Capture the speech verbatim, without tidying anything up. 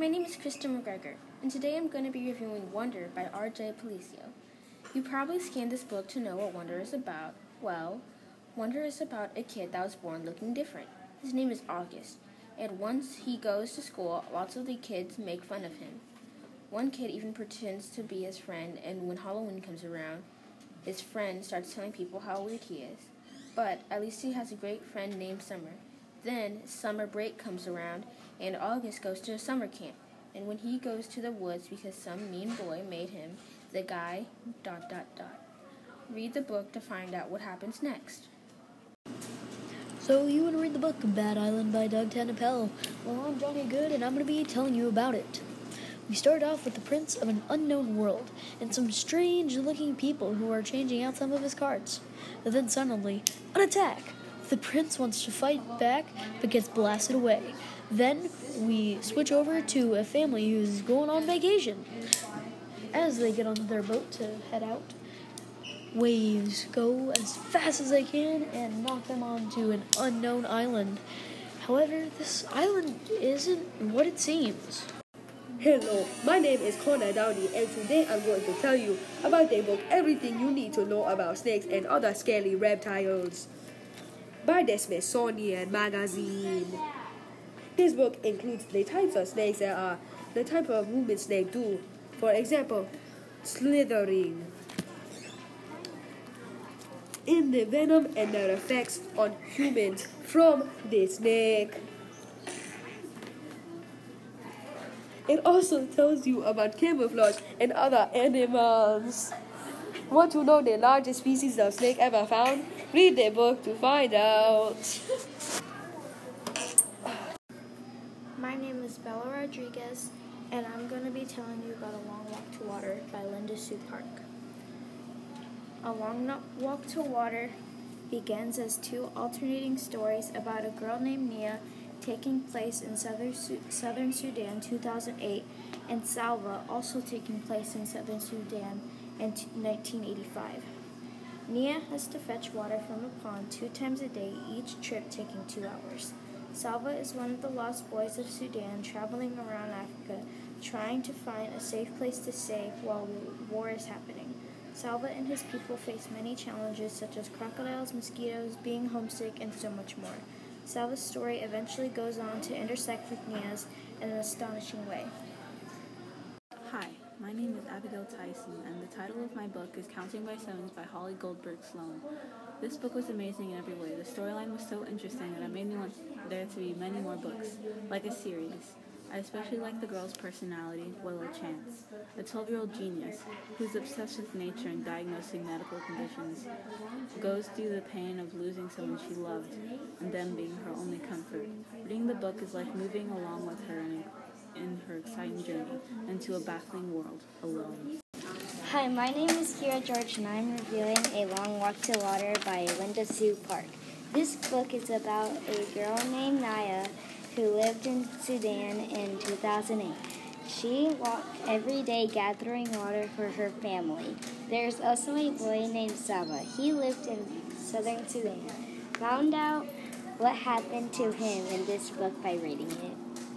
My name is Kristen McGregor, and today I'm going to be reviewing Wonder by R J Palacio. You probably scanned this book to know what Wonder is about. Well, Wonder is about a kid that was born looking different. His name is August, and once he goes to school, lots of the kids make fun of him. One kid even pretends to be his friend, and when Halloween comes around, his friend starts telling people how weird he is. But at least he has a great friend named Summer. Then summer break comes around, and August goes to a summer camp. And when he goes to the woods because some mean boy made him, the guy, dot, dot, dot. Read the book to find out what happens next. So you want to read the book Bad Island by Doug TenNapel? Well, I'm Johnny Good, and I'm going to be telling you about it. We start off with the prince of an unknown world and some strange-looking people who are changing out some of his cards. And then suddenly, an attack! The prince wants to fight back, but gets blasted away. Then we switch over to a family who's going on vacation. As they get on their boat to head out, waves go as fast as they can and knock them onto an unknown island. However, this island isn't what it seems. Hello, my name is Connor Downey, and today I'm going to tell you about the book Everything You Need to Know About Snakes and Other Scaly Reptiles by the Smithsonian Magazine. This book includes the types of snakes that are the type of movement snakes do. For example, slithering, in the venom and their effects on humans from the snake. It also tells you about camouflage and other animals. Want to know the largest species of snake ever found? Read the book to find out. My name is Bella Rodriguez, and I'm going to be telling you about A Long Walk to Water by Linda Sue Park. A Long no- Walk to Water begins as two alternating stories about a girl named Nia taking place in southern, Su- southern Sudan two thousand eight and Salva also taking place in southern Sudan in t- nineteen eighty-five. Nia has to fetch water from a pond two times a day, each trip taking two hours. Salva is one of the lost boys of Sudan traveling around Africa trying to find a safe place to stay while war is happening. Salva and his people face many challenges such as crocodiles, mosquitoes, being homesick, and so much more. Salva's story eventually goes on to intersect with Nia's in an astonishing way. Hi, my name is Abigail Tyson, and the title of my book is Counting by Sevens by Holly Goldberg Sloan. This book was amazing in every way. The storyline was so interesting that it made me want there to be many more books, like a series. I especially like the girl's personality, Willow Chance, a twelve-year-old genius who's obsessed with nature and diagnosing medical conditions, goes through the pain of losing someone she loved and them being her only comfort. Reading the book is like moving along with her in, in her exciting journey into a baffling world alone. Hi, my name is Kira George, and I'm reviewing A Long Walk to Water by Linda Sue Park. This book is about a girl named Naya who lived in Sudan in two thousand eight. She walked every day gathering water for her family. There's also a boy named Saba. He lived in southern Sudan. Found out what happened to him in this book by reading it.